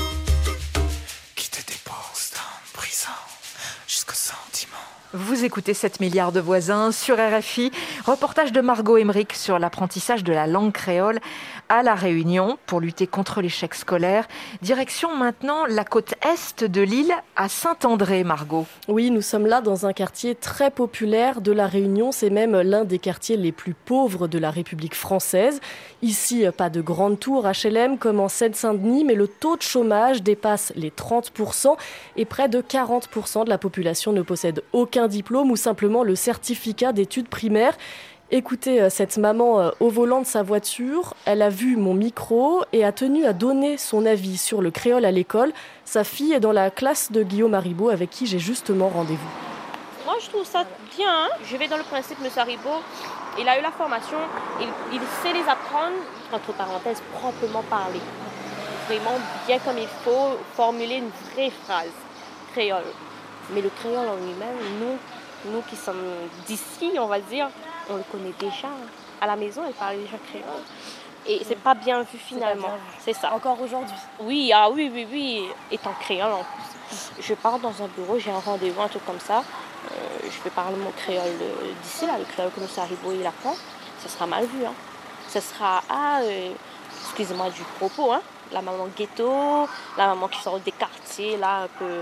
Qui te dépose dans le brisant, jusqu'au sentiment. Vous écoutez sept milliards de voisins sur R F I. Reportage de Margot Emmerich sur l'apprentissage de la langue créole à La Réunion pour lutter contre l'échec scolaire. Direction maintenant la côte est de l'île à Saint-André, Margot. Oui, nous sommes là dans un quartier très populaire de La Réunion. C'est même l'un des quartiers les plus pauvres de la République française. Ici, pas de grandes tours H L M comme en Seine-Saint-Denis, mais le taux de chômage dépasse les trente pour cent et près de quarante pour cent de la population ne possède aucun diplôme ou simplement le certificat d'études primaires. Écoutez cette maman au volant de sa voiture, elle a vu mon micro et a tenu à donner son avis sur le créole à l'école. Sa fille est dans la classe de Guillaume Haribo avec qui j'ai justement rendez-vous. Moi je trouve ça bien, je vais dans le principe, M. Haribo, il a eu la formation, il, il sait les apprendre, entre parenthèses, proprement parler. Vraiment bien comme il faut, formuler une vraie phrase créole. Mais le créole en lui-même, nous, nous qui sommes d'ici, on va dire, on le connaît déjà. À la maison, elle parlait déjà créole. Et c'est pas bien vu finalement. C'est ça. Encore aujourd'hui. Oui, ah oui, oui, oui. Étant créole en plus. Je pars dans un bureau, j'ai un rendez-vous, un truc comme ça. Euh, je vais parler mon créole d'ici, là, le créole que M. Haribo il apprend. Ça sera mal vu. Hein. Ça sera, ah, euh, excusez-moi du propos, hein. La maman ghetto, la maman qui sort des quartiers, là, un peu.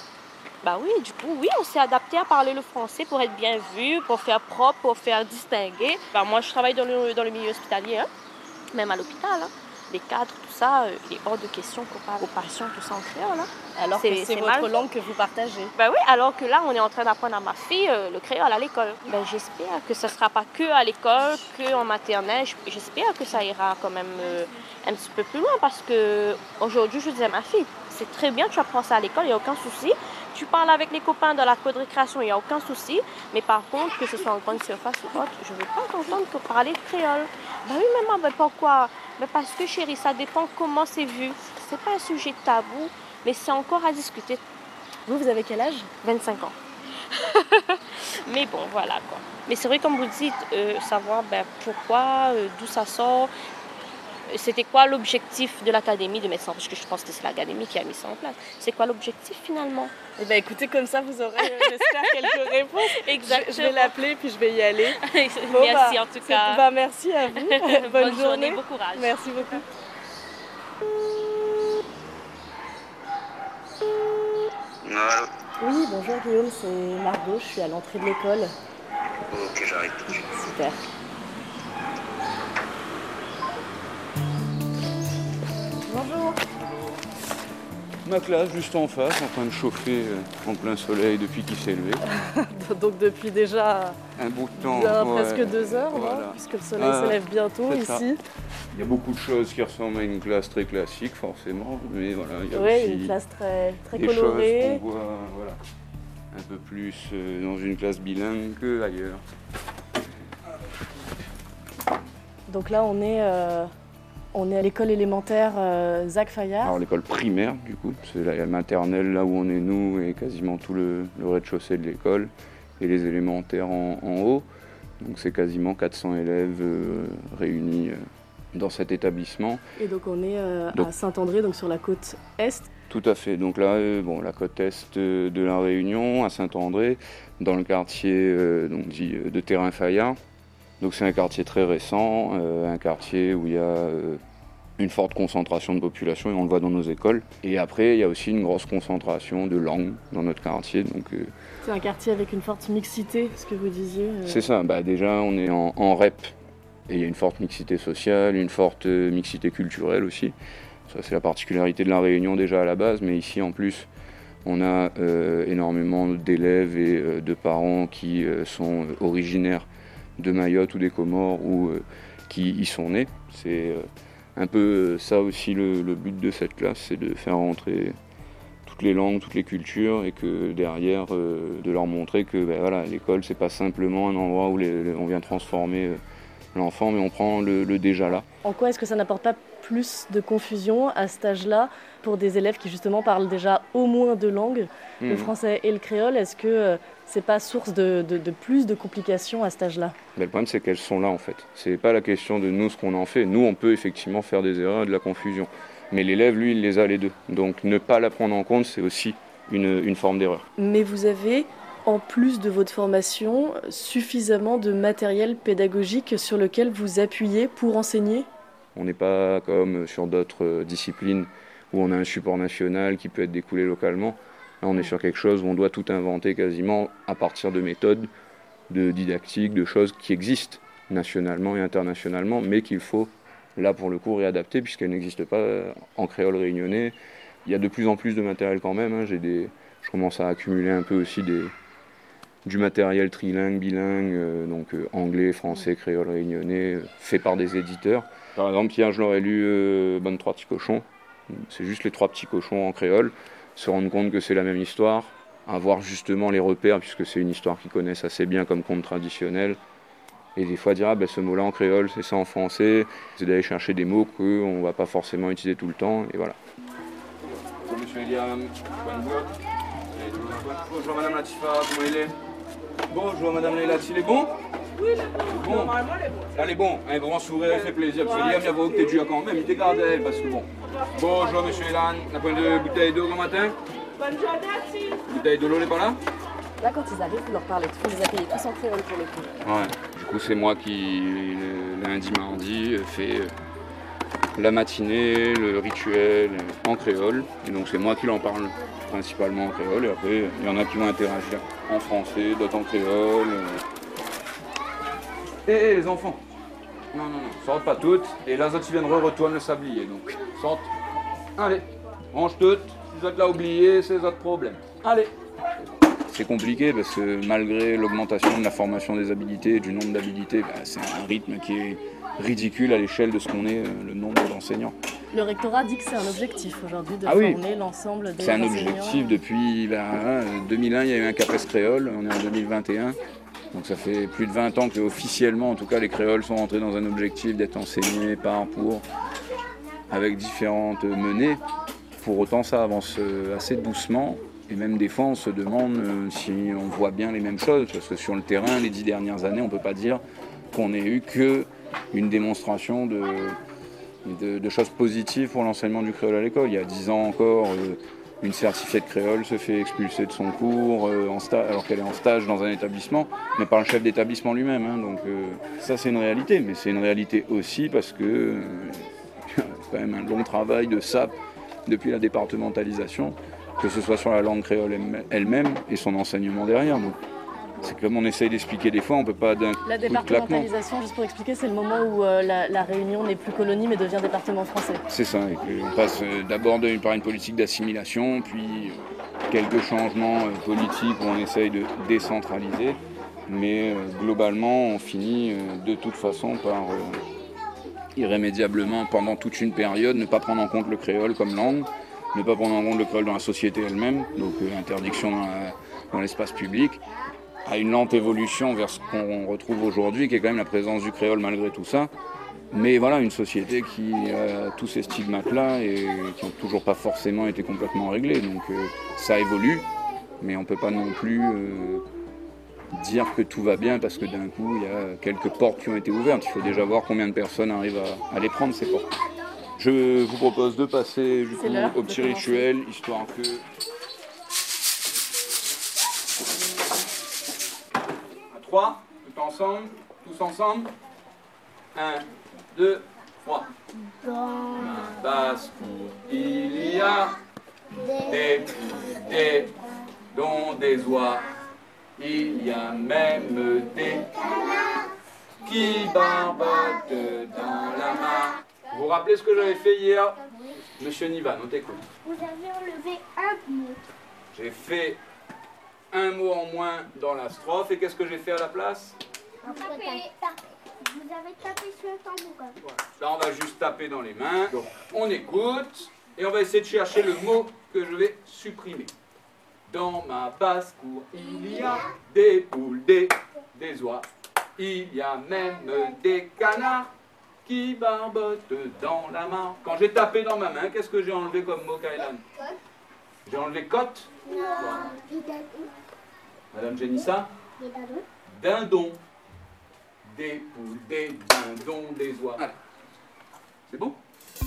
Bah oui, du coup, oui, on s'est adapté à parler le français pour être bien vu, pour faire propre, pour faire distinguer. Bah, moi, je travaille dans le, dans le milieu hospitalier, hein, même à l'hôpital. Hein. Les cadres, tout ça, euh, il est hors de question qu'on parle aux patients, tout ça en créole. Hein. Alors c'est, que c'est, c'est votre mal. Langue que vous partagez. Bah oui, alors que là, on est en train d'apprendre à ma fille euh, le créole à l'école. Ben, j'espère que ce ne sera pas que à l'école, qu'en maternelle. J'espère que ça ira quand même euh, un petit peu plus loin parce qu'aujourd'hui, je disais à ma fille, c'est très bien, tu apprends ça à l'école, il n'y a aucun souci. Tu parles avec les copains dans la cour de récréation, il n'y a aucun souci. Mais par contre, que ce soit en grande surface ou autre, je ne veux pas t'entendre que parler de créole. Ben oui, maman, ben pourquoi? Ben parce que chérie, ça dépend comment c'est vu. Ce n'est pas un sujet tabou, mais c'est encore à discuter. Vous, vous avez quel âge? vingt-cinq ans. Mais bon, voilà quoi. Mais c'est vrai, comme vous dites, euh, savoir ben, pourquoi, euh, d'où ça sort. C'était quoi l'objectif de l'académie de médecins? Parce que je pense que c'est l'académie qui a mis ça en place. C'est quoi l'objectif finalement? Eh bien, écoutez, comme ça, vous aurez, euh, j'espère, quelques réponses. Exactement. Je, je vais l'appeler, puis je vais y aller. Bon, merci bah, en tout cas. Bah, merci à vous. Bonne, Bonne journée. journée, bon courage. Merci beaucoup. Allô? Oui, bonjour Guillaume, c'est Margot, je suis à l'entrée de l'école. Ok, j'arrive tout de suite. Super. Bonjour. Ma classe juste en face, en train de chauffer euh, en plein soleil depuis qu'il s'est levé. Donc depuis déjà un bout de temps, bien, ouais, presque deux heures, voilà. Non, puisque le soleil ah, se lève bientôt ici. Ça. Il y a beaucoup de choses qui ressemblent à une classe très classique forcément, mais voilà, il y a oui, aussi une classe très, très des colorée. Choses qu'on voit, voilà, un peu plus euh, dans une classe bilingue qu'ailleurs. Donc là on est... Euh... On est à l'école élémentaire euh, Zach Fayard. Alors l'école primaire du coup, c'est la maternelle là où on est nous et quasiment tout le, le rez-de-chaussée de l'école et les élémentaires en, en haut. Donc c'est quasiment quatre cents élèves euh, réunis euh, dans cet établissement. Et donc on est euh, donc, à Saint-André, donc sur la côte est. Tout à fait, donc là, euh, bon, la côte est euh, de la Réunion, à Saint-André, dans le quartier euh, donc, dit, de Terrain Fayard. Donc c'est un quartier très récent, euh, un quartier où il y a euh, une forte concentration de population et on le voit dans nos écoles. Et après, il y a aussi une grosse concentration de langues dans notre quartier. Donc, euh, c'est un quartier avec une forte mixité, ce que vous disiez. Euh... C'est ça, bah, déjà on est en, en R E P et il y a une forte mixité sociale, une forte mixité culturelle aussi. Ça c'est la particularité de la Réunion déjà à la base, mais ici en plus on a euh, énormément d'élèves et euh, de parents qui euh, sont originaires de Mayotte ou des Comores ou euh, qui y sont nés. C'est euh, un peu ça aussi le, le but de cette classe, c'est de faire rentrer toutes les langues, toutes les cultures et que derrière euh, de leur montrer que ben, voilà, l'école c'est pas simplement un endroit où les, les, on vient transformer euh, l'enfant, mais on prend le, le déjà là. En quoi est-ce que ça n'apporte pas plus de confusion à cet âge-là pour des élèves qui justement parlent déjà au moins deux langues, mmh. le français et le créole? Est-ce que euh, c'est pas source de, de, de plus de complications à cet âge-là? Ben, le problème c'est qu'elles sont là en fait. C'est pas la question de nous ce qu'on en fait. Nous on peut effectivement faire des erreurs et de la confusion. Mais l'élève lui il les a les deux. Donc ne pas la prendre en compte c'est aussi une, une forme d'erreur. Mais vous avez en plus de votre formation, suffisamment de matériel pédagogique sur lequel vous appuyez pour enseigner? On n'est pas comme sur d'autres disciplines où on a un support national qui peut être découlé localement. Là, on est sur quelque chose où on doit tout inventer quasiment à partir de méthodes, de didactique, de choses qui existent nationalement et internationalement, mais qu'il faut, là pour le coup, réadapter puisqu'elles n'existent pas en créole réunionnais. Il y a de plus en plus de matériel quand même. Hein. J'ai des... Je commence à accumuler un peu aussi des... du matériel trilingue, bilingue, euh, donc euh, anglais, français, créole réunionnais, euh, fait par des éditeurs. Par exemple, hier, je leur ai lu euh, Bonne trois petits cochons. C'est juste les trois petits cochons en créole. Se rendre compte que c'est la même histoire, avoir justement les repères, puisque c'est une histoire qu'ils connaissent assez bien comme conte traditionnel. Et des fois dire, ah ben ce mot-là en créole, c'est ça en français. C'est d'aller chercher des mots qu'on ne va pas forcément utiliser tout le temps, et voilà. Bonjour, monsieur Eliam. Bonjour, madame Latifa, comment il est? Bonjour madame Leila, il est bon? Oui, il est bon. Normalement, il est bon. Elle est bon, un grand sourire, il fait plaisir. Parce que Liam, il y avait que tu as quand même, il était gardé elle, parce que bon. Bonjour monsieur Elan, on a point de bouteille d'eau le matin? Bonne journée, merci. Bouteille de l'eau n'est pas là? Là, quand ils arrivent, vous leur parlez, vous les accueillez tous en créole pour le coup. Ouais, du coup, c'est moi qui, le lundi, mardi, fait la matinée, le rituel en créole. Et donc, c'est moi qui leur parle principalement en créole. Et après, il y en a qui vont interagir en français, d'autres en créole. Hé, hey, hey, les enfants! Non, non, non, sortent pas toutes. Et là, autres, ils viennent retourner le sablier. Donc, sortent. Allez, range toutes. Si vous êtes là oubliés, c'est votre problème. Allez! C'est compliqué parce que malgré l'augmentation de la formation des habilités et du nombre d'habilités, bah, c'est un rythme qui est ridicule à l'échelle de ce qu'on est, le nombre d'enseignants. Le rectorat dit que c'est un objectif aujourd'hui de ah former oui. l'ensemble des C'est un enseignants. objectif depuis bah, deux mille un, il y a eu un CAPES créole, on est en deux mille vingt et un. Donc ça fait plus de vingt ans que officiellement, en tout cas, les créoles sont rentrés dans un objectif d'être enseignés par, pour, avec différentes menées. Pour autant, ça avance assez doucement. Et même des fois, on se demande euh, si on voit bien les mêmes choses, parce que sur le terrain, les dix dernières années, on ne peut pas dire qu'on n'ait eu qu'une démonstration de, de, de choses positives pour l'enseignement du créole à l'école. Il y a dix ans encore, euh, une certifiée de créole se fait expulser de son cours euh, en sta- alors qu'elle est en stage dans un établissement, mais par le chef d'établissement lui-même. Hein. Donc euh, ça, c'est une réalité, mais c'est une réalité aussi parce que euh, y a quand même un long travail de S A P depuis la départementalisation, que ce soit sur la langue créole elle-même et son enseignement derrière. Donc, c'est comme on essaye d'expliquer des fois, on ne peut pas d'un coup de claquement. La départementalisation, juste pour expliquer, c'est le moment où euh, la, la Réunion n'est plus colonie mais devient département français. C'est ça, et on passe euh, d'abord de, par une politique d'assimilation, puis euh, quelques changements euh, politiques où on essaye de décentraliser, mais euh, globalement on finit euh, de toute façon par euh, irrémédiablement, pendant toute une période, ne pas prendre en compte le créole comme langue, ne pas prendre en compte le créole dans la société elle-même, donc euh, interdiction dans, la, dans l'espace public, à une lente évolution vers ce qu'on retrouve aujourd'hui, qui est quand même la présence du créole malgré tout ça. Mais voilà, une société qui a tous ces stigmates-là et qui n'ont toujours pas forcément été complètement réglés. Donc euh, ça évolue, mais on ne peut pas non plus euh, dire que tout va bien parce que d'un coup, il y a quelques portes qui ont été ouvertes. Il faut déjà voir combien de personnes arrivent à, à les prendre, ces portes. Je vous propose de passer du coup, au petit rituel, histoire que... À trois, tout ensemble, tous ensemble. Un, deux, trois. Dans ma basse-cour, il y a des poules, des dons, des oies. Il y a même des canards qui barbotent dans la mare. Vous vous rappelez ce que j'avais fait hier? Monsieur Nivan, on t'écoute. Vous avez enlevé un mot. J'ai fait un mot en moins dans la strophe, et qu'est-ce que j'ai fait à la place? Vous avez tapé sur le tambourin. Là, on va juste taper dans les mains. Donc, on écoute, et on va essayer de chercher le mot que je vais supprimer. Dans ma basse-cour, il y a des poules, des, des oies. Il y a même des canards qui barbotent dans la mare. Quand j'ai tapé dans ma main, qu'est-ce que j'ai enlevé comme mot, Kailan? J'ai enlevé cote. Non. Madame Jenissa? Dindon. Des poules, des dindons, des oies. Allez. C'est bon?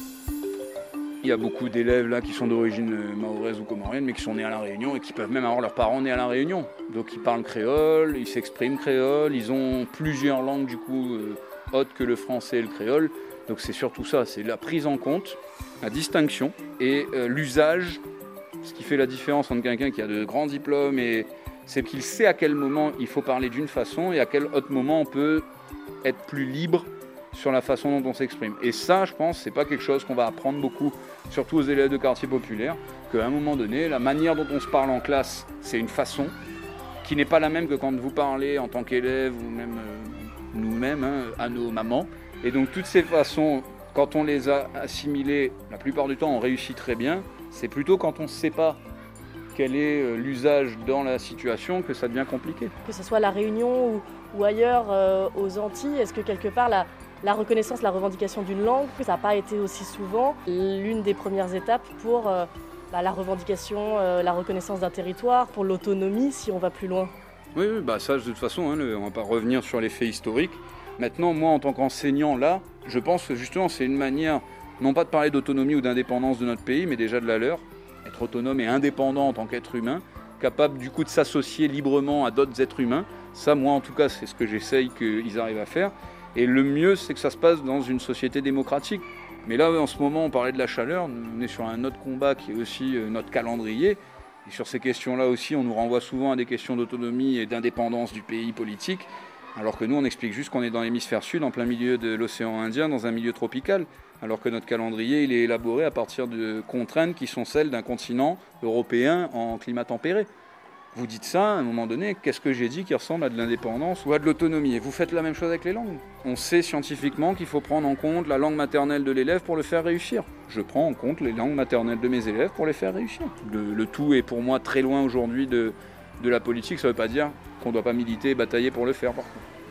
Il y a beaucoup d'élèves là qui sont d'origine mahoraise ou comorienne, mais qui sont nés à La Réunion et qui peuvent même avoir leurs parents nés à La Réunion. Donc ils parlent créole, ils s'expriment créole, ils ont plusieurs langues du coup euh, autres que le français et le créole. Donc c'est surtout ça, c'est la prise en compte, la distinction et euh, l'usage. Ce qui fait la différence entre quelqu'un qui a de grands diplômes, et c'est qu'il sait à quel moment il faut parler d'une façon et à quel autre moment on peut être plus libre sur la façon dont on s'exprime. Et ça, je pense, c'est pas quelque chose qu'on va apprendre beaucoup, surtout aux élèves de quartier populaire, qu'à un moment donné, la manière dont on se parle en classe, c'est une façon qui n'est pas la même que quand vous parlez en tant qu'élève ou même euh, nous-mêmes hein, à nos mamans. Et donc toutes ces façons, quand on les a assimilées, la plupart du temps, on réussit très bien. C'est plutôt quand on ne sait pas quel est l'usage dans la situation que ça devient compliqué. Que ce soit à La Réunion ou, ou ailleurs euh, aux Antilles, est-ce que quelque part la, la reconnaissance, la revendication d'une langue, ça n'a pas été aussi souvent l'une des premières étapes pour euh, bah, la revendication, euh, la reconnaissance d'un territoire, pour l'autonomie si on va plus loin? Oui, oui bah ça de toute façon, hein, le, on ne va pas revenir sur les faits historiques. Maintenant, moi en tant qu'enseignant là, je pense que justement c'est une manière, non pas de parler d'autonomie ou d'indépendance de notre pays, mais déjà de la leur. Être autonome et indépendant en tant qu'être humain, capable du coup de s'associer librement à d'autres êtres humains. Ça, moi en tout cas, c'est ce que j'essaye qu'ils arrivent à faire. Et le mieux, c'est que ça se passe dans une société démocratique. Mais là, en ce moment, on parlait de la chaleur. On est sur un autre combat qui est aussi notre calendrier. Et sur ces questions-là aussi, on nous renvoie souvent à des questions d'autonomie et d'indépendance du pays politique. Alors que nous, on explique juste qu'on est dans l'hémisphère sud, en plein milieu de l'océan Indien, dans un milieu tropical. Alors que notre calendrier, il est élaboré à partir de contraintes qui sont celles d'un continent européen en climat tempéré. Vous dites ça, à un moment donné, qu'est-ce que j'ai dit qui ressemble à de l'indépendance ou à de l'autonomie? Et vous faites la même chose avec les langues. On sait scientifiquement qu'il faut prendre en compte la langue maternelle de l'élève pour le faire réussir. Je prends en compte les langues maternelles de mes élèves pour les faire réussir. Le, le tout est pour moi très loin aujourd'hui de, de la politique. Ça ne veut pas dire qu'on ne doit pas militer et batailler pour le faire, par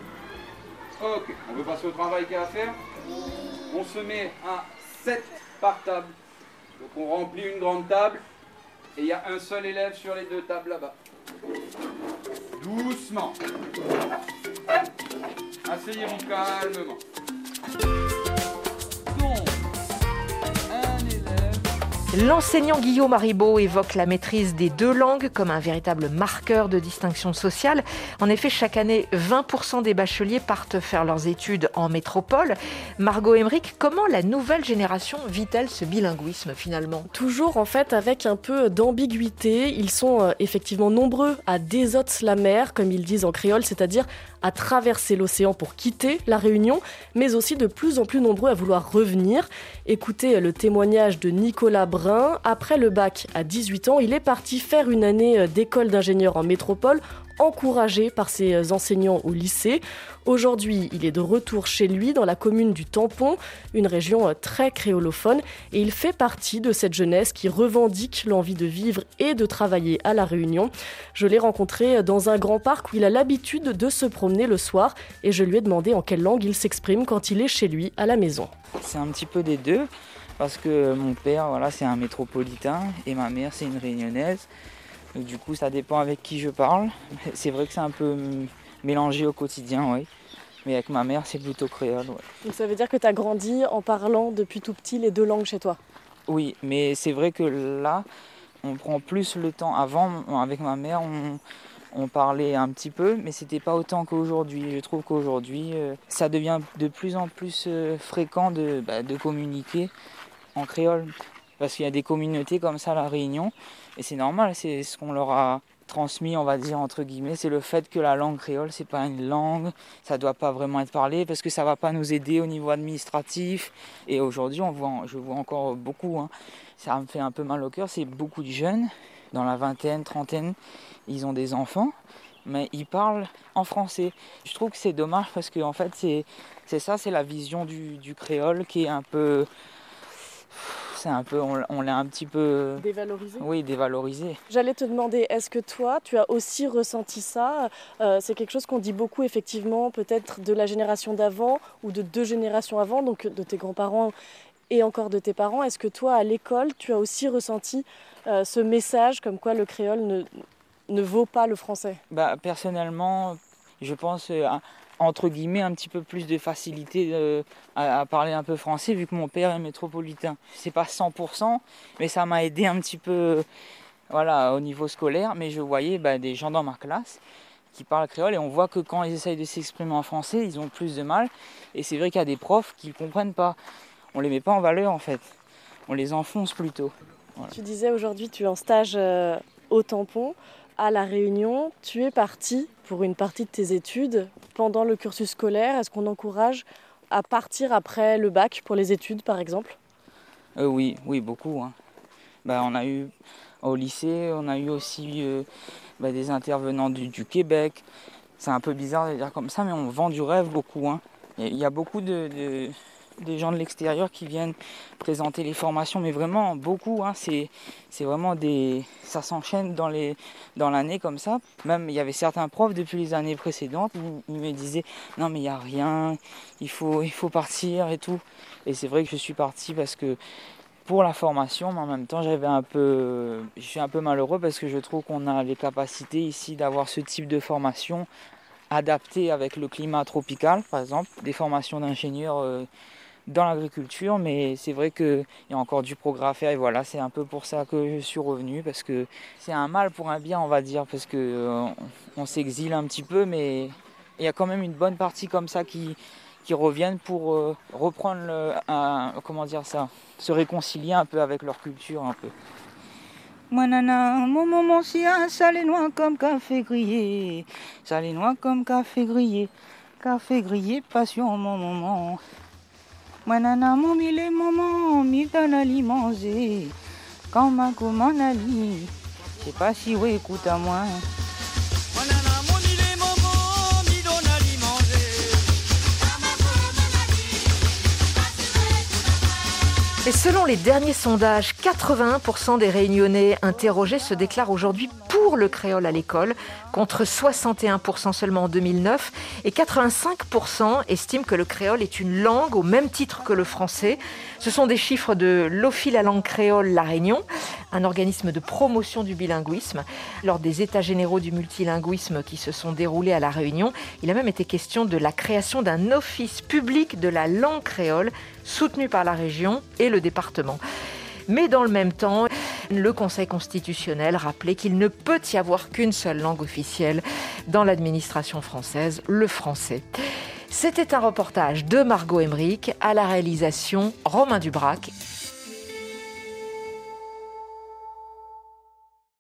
contre. Ok, on veut passer au travail qu'il y a à faire. On se met à sept par table. Donc on remplit une grande table et il y a un seul élève sur les deux tables là-bas. Doucement. Asseyez-vous calmement. Donc, un élève. L'enseignant Guillaume Haribo évoque la maîtrise des deux langues comme un véritable marqueur de distinction sociale. En effet, chaque année, vingt pour cent des bacheliers partent faire leurs études en métropole. Margot Emmerich, comment la nouvelle génération vit-elle ce bilinguisme finalement? Toujours en fait avec un peu d'ambiguïté. Ils sont euh, effectivement nombreux à désoter la mer, comme ils disent en créole, c'est-à-dire à traverser l'océan pour quitter La Réunion, mais aussi de plus en plus nombreux à vouloir revenir. Écoutez le témoignage de Nicolas Brun. Après le bac à dix-huit ans, il est parti faire une année d'école d'ingénieur en métropole, encouragé par ses enseignants au lycée. Aujourd'hui, il est de retour chez lui dans la commune du Tampon, une région très créolophone, et il fait partie de cette jeunesse qui revendique l'envie de vivre et de travailler à La Réunion. Je l'ai rencontré dans un grand parc où il a l'habitude de se promener le soir et je lui ai demandé en quelle langue il s'exprime quand il est chez lui à la maison. C'est un petit peu des deux, parce que mon père, voilà, c'est un métropolitain et ma mère, c'est une réunionnaise. Donc, du coup, ça dépend avec qui je parle. C'est vrai que c'est un peu mélangé au quotidien, oui. Mais avec ma mère, c'est plutôt créole, ouais. Donc ça veut dire que tu as grandi en parlant depuis tout petit les deux langues chez toi? Oui, mais c'est vrai que là, on prend plus le temps. Avant, avec ma mère, on, on parlait un petit peu, mais c'était pas autant qu'aujourd'hui. Je trouve qu'aujourd'hui, euh, ça devient de plus en plus euh, fréquent de, bah, de communiquer en créole. Parce qu'il y a des communautés comme ça à La Réunion, et c'est normal, c'est ce qu'on leur a transmis, on va dire, entre guillemets, c'est le fait que la langue créole, c'est pas une langue, ça doit pas vraiment être parlé, parce que ça va pas nous aider au niveau administratif. Et aujourd'hui, on voit, je vois encore beaucoup, hein, ça me fait un peu mal au cœur, c'est beaucoup de jeunes, dans la vingtaine, trentaine, ils ont des enfants, mais ils parlent en français. Je trouve que c'est dommage, parce que en fait, c'est, c'est ça, c'est la vision du, du créole qui est un peu... C'est un peu, on, on l'a un petit peu... Dévalorisé ? Oui, dévalorisé. J'allais te demander, est-ce que toi, tu as aussi ressenti ça ? euh, C'est quelque chose qu'on dit beaucoup, effectivement, peut-être de la génération d'avant ou de deux générations avant, donc de tes grands-parents et encore de tes parents. Est-ce que toi, à l'école, tu as aussi ressenti euh, ce message comme quoi le créole ne, ne vaut pas le français ? Bah, personnellement, je pense... Euh, entre guillemets, un petit peu plus de facilité euh, à, à parler un peu français, vu que mon père est métropolitain. C'est pas cent pour cent, mais ça m'a aidé un petit peu voilà, au niveau scolaire. Mais je voyais bah, des gens dans ma classe qui parlent créole, et on voit que quand ils essayent de s'exprimer en français, ils ont plus de mal. Et c'est vrai qu'il y a des profs qui ne comprennent pas. On les met pas en valeur, en fait. On les enfonce plutôt. Voilà. Tu disais aujourd'hui, tu es en stage euh, au Tampon. À La Réunion, tu es parti pour une partie de tes études pendant le cursus scolaire. Est-ce qu'on encourage à partir après le bac pour les études, par exemple ? euh, Oui, oui, beaucoup. Hein. Bah, on a eu au lycée, on a eu aussi euh, bah, des intervenants du, du Québec. C'est un peu bizarre de dire comme ça, mais on vend du rêve beaucoup. Hein. Il y a beaucoup de, de, de gens de l'extérieur qui viennent présenter les formations, mais vraiment beaucoup. Hein. C'est, c'est vraiment des... Ça s'enchaîne dans, les, dans l'année comme ça. Même il y avait certains profs depuis les années précédentes, où ils me disaient « Non mais il n'y a rien, il faut, il faut partir et tout ». Et c'est vrai que je suis parti parce que pour la formation, mais en même temps j'avais un peu, je suis un peu malheureux parce que je trouve qu'on a les capacités ici d'avoir ce type de formation adaptée avec le climat tropical, par exemple, des formations d'ingénieurs euh, dans l'agriculture, mais c'est vrai qu'il y a encore du progrès à faire, et voilà, c'est un peu pour ça que je suis revenu, parce que c'est un mal pour un bien, on va dire, parce qu'on euh, on s'exile un petit peu, mais il y a quand même une bonne partie comme ça qui, qui reviennent pour euh, reprendre, le, un, comment dire ça, se réconcilier un peu avec leur culture, un peu. Moi nana, mon maman c'est un salé noir comme café grillé, salé noir comme café grillé, café grillé passion mon maman. Moi nana, mon mille et maman, mi donne à l'y manger, quand ma commande à l'y, je sais pas si oui écoute à moi. Moi nana, mon mille et maman, mi donne à l'y manger, quand ma commande à l'y. Et selon les derniers sondages, quatre-vingt-un pour cent des Réunionnais interrogés se déclarent aujourd'hui pour le créole à l'école, contre soixante et un pour cent seulement en deux mille neuf, et quatre-vingt-cinq pour cent estiment que le créole est une langue au même titre que le français. Ce sont des chiffres de l'O F I La Langue Créole La Réunion, un organisme de promotion du bilinguisme. Lors des états généraux du multilinguisme qui se sont déroulés à La Réunion, il a même été question de la création d'un office public de la langue créole, soutenu par la région et le département. Mais dans le même temps, le Conseil constitutionnel rappelait qu'il ne peut y avoir qu'une seule langue officielle dans l'administration française, le français. C'était un reportage de Margot Emmerich, à la réalisation Romain Dubrac.